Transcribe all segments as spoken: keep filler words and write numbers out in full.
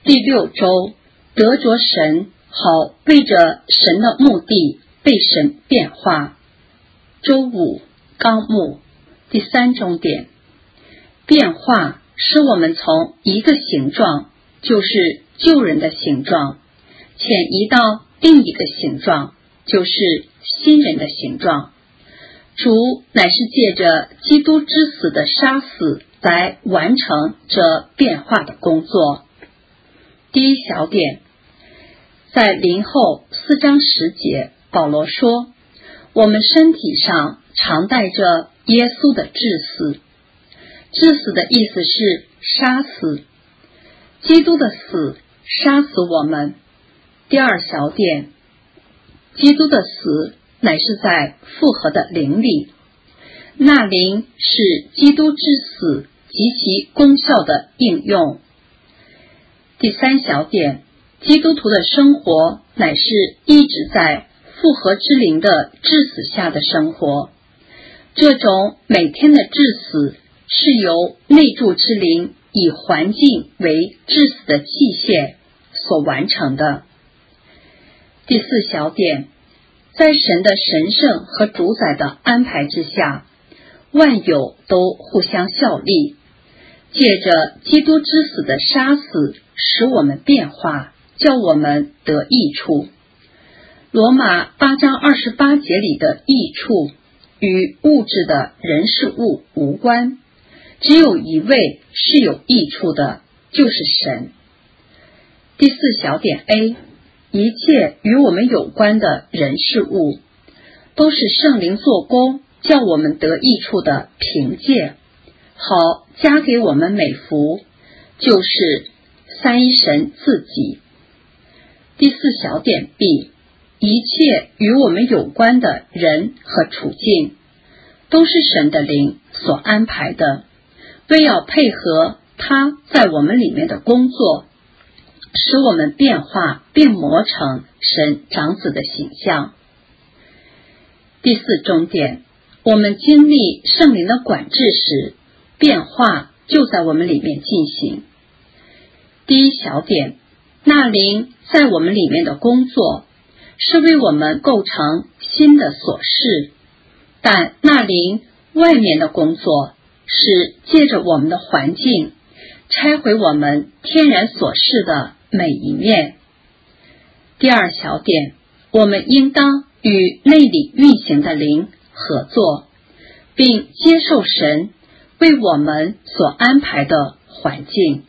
第六周，得着神，好为着神的目的被神变化。周五，纲目第三重点，变化使我们从一个形状，就是旧人的形状，迁移到另一个形状，就是新人的形状。主乃是借着基督之死的杀死来完成这变化的工作。第一小点，在林后四章十节，保罗说，我们身体上常带着耶稣的致死。致死的意思是杀死，基督的死杀死我们。第二小点，基督的死乃是在复活的灵里，那灵是基督之死及其功效的应用。第三小点，基督徒的生活乃是一直在复活之灵的致死下的生活。这种每天的致死是由内住之灵以环境为致死的器械所完成的。第四小点，在神的神圣和主宰的安排之下，万有都互相效力，借着基督之死的杀死使我们变化，叫我们得益处。罗马八章二十八节里的益处与物质的人事物无关，只有一位是有益处的，就是神。第四小点 A， 一切与我们有关的人事物都是圣灵做工叫我们得益处的凭借，好加给我们美福，就是三一神自己。第四小点 B， 一切与我们有关的人和处境都是神的灵所安排的，为要配合他在我们里面的工作，使我们变化变磨成神长子的形象。第四重点，我们经历圣灵的管制时，变化就在我们里面进行。第一小点，那灵在我们里面的工作是为我们构成新的琐事，但那灵外面的工作是借着我们的环境拆毁我们天然琐事的每一面。第二小点，我们应当与内里运行的灵合作，并接受神为我们所安排的环境。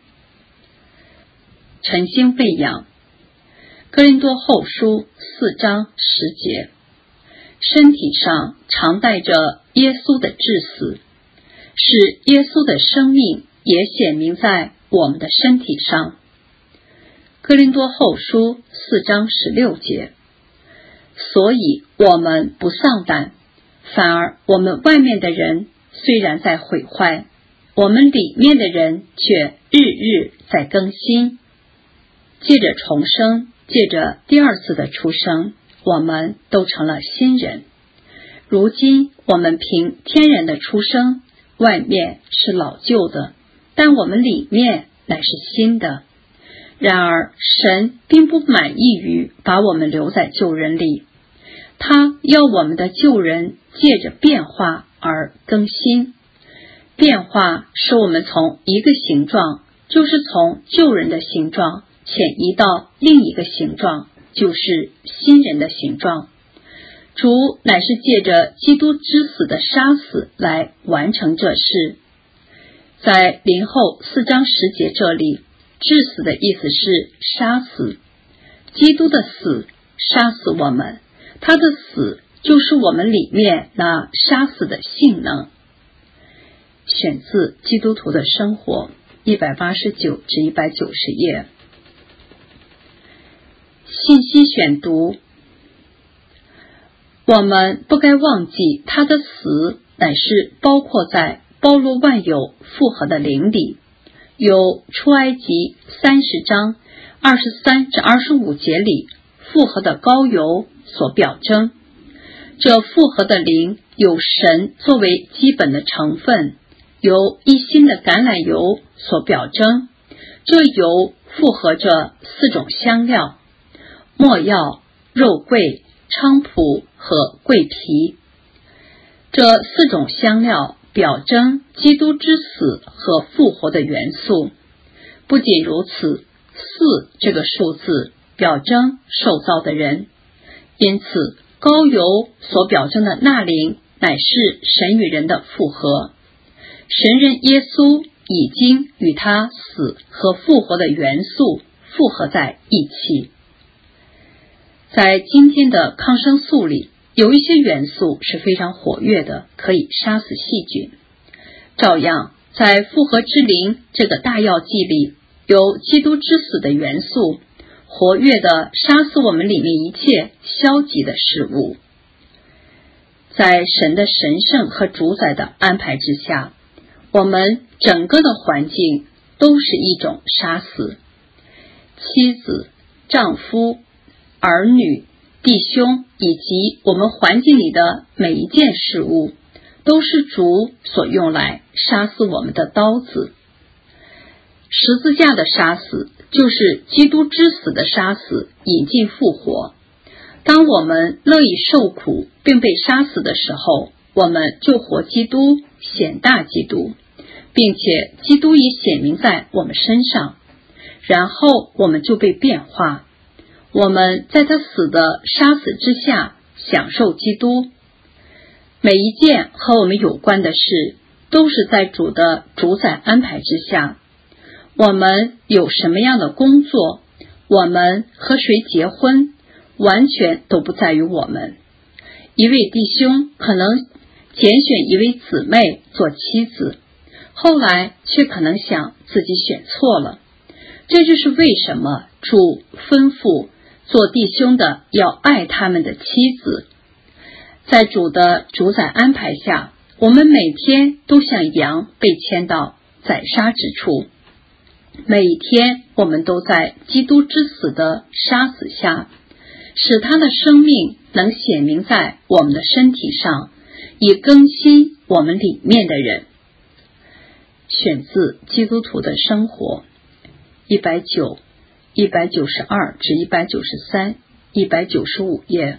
晨经喂养，哥林多后书四章十节，身体上常带着耶稣的致死，使耶稣的生命也显明在我们的身体上。哥林多后书四章十六节，所以我们不丧胆，反而我们外面的人虽然在毁坏，我们里面的人却日日在更新。借着重生，借着第二次的出生，我们都成了新人。如今我们凭天然的出生，外面是老旧的，但我们里面乃是新的。然而神并不满意于把我们留在旧人里，他要我们的旧人借着变化而更新。变化使我们从一个形状，就是从旧人的形状迁移到另一个形状，就是新人的形状。主乃是借着基督之死的杀死来完成这事。在林后四章十节这里，致死的意思是杀死，基督的死杀死我们，他的死就是我们里面那杀死的性能。选自基督徒的生活一百八十九至一百九十页。信息选读，我们不该忘记他的死乃是包括在包罗万有复活的灵里，有出埃及三十章二十三至二十五节里复活的膏油所表征。这复活的灵有神作为基本的成分，由一新的橄榄油所表征。这油复合着四种香料：没药、肉桂、菖蒲和桂皮。这四种香料表征基督之死和复活的元素。不仅如此，四这个数字表征受造的人，因此膏油所表征的那灵乃是神与人的复合。神人耶稣已经与他死和复活的元素复合在一起。在今天的抗生素里，有一些元素是非常活跃的，可以杀死细菌。照样，在复合之灵这个大药剂里，有基督之死的元素，活跃的杀死我们里面一切消极的事物。在神的神圣和主宰的安排之下，我们整个的环境都是一种杀死。妻子、丈夫、儿女、弟兄以及我们环境里的每一件事物，都是主所用来杀死我们的刀子。十字架的杀死就是基督之死的杀死，引进复活。当我们乐意受苦并被杀死的时候，我们就活基督，显大基督，并且基督已显明在我们身上，然后我们就被变化。我们在他死的杀死之下享受基督。每一件和我们有关的事都是在主的主宰安排之下。我们有什么样的工作，我们和谁结婚，完全都不在于我们。一位弟兄可能拣选一位姊妹做妻子，后来却可能想自己选错了。这就是为什么主吩咐做弟兄的要爱他们的妻子。在主的主宰安排下，我们每天都像羊被牵到宰杀之处。每一天我们都在基督之死的杀死下，使他的生命能显明在我们的身体上，以更新我们里面的人。选自基督徒的生活一百九、一百九十二至一百九十三、一百九十五页。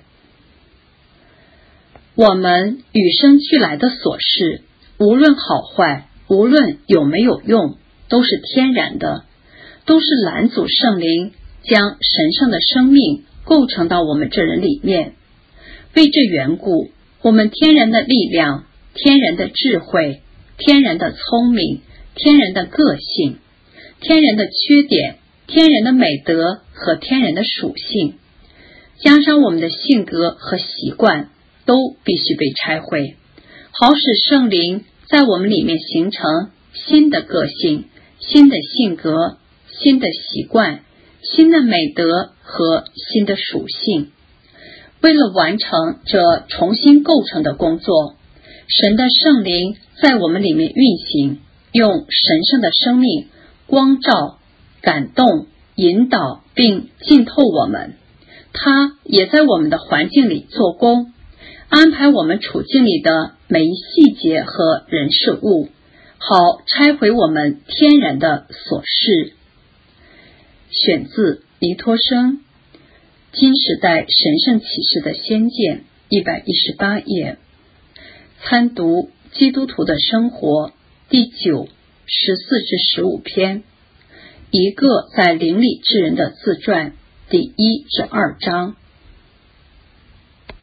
我们与生俱来的琐事，无论好坏，无论有没有用，都是天然的，都是拦阻圣灵将神圣的生命构成到我们这人里面。为这缘故，我们天然的力量、天然的智慧、天然的聪明、天然的个性、天然的缺点、天然的美德和天然的属性，加上我们的性格和习惯，都必须被拆毁，好使圣灵在我们里面形成新的个性、新的性格、新的习惯、新的美德和新的属性。为了完成这重新构成的工作，神的圣灵在我们里面运行，用神圣的生命光照、感动、引导并浸透我们。他也在我们的环境里做工，安排我们处境里的每一细节和人事物，好拆毁我们天然的琐事。选自尼托生今时代神圣启示的先见一百一十八页。参读基督徒的生活第九、十四至十五篇，一个在灵里之人的自传第一至二章。